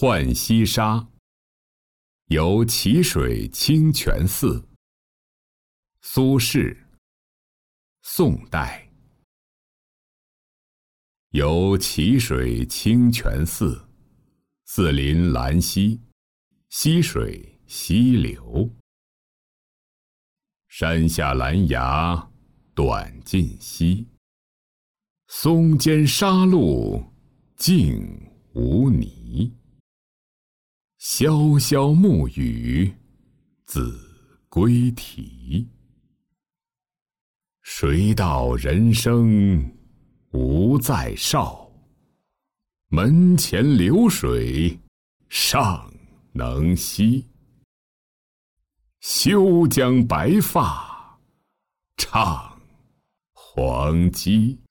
浣溪沙，游蕲水清泉寺。苏轼，宋代。游蕲水清泉寺，寺临兰溪，溪水溪流。山下兰芽短尽稀，松间沙路净无泥。潇潇暮雨子规啼，谁道人生无再少？门前流水尚能西。休将白发唱黄鸡。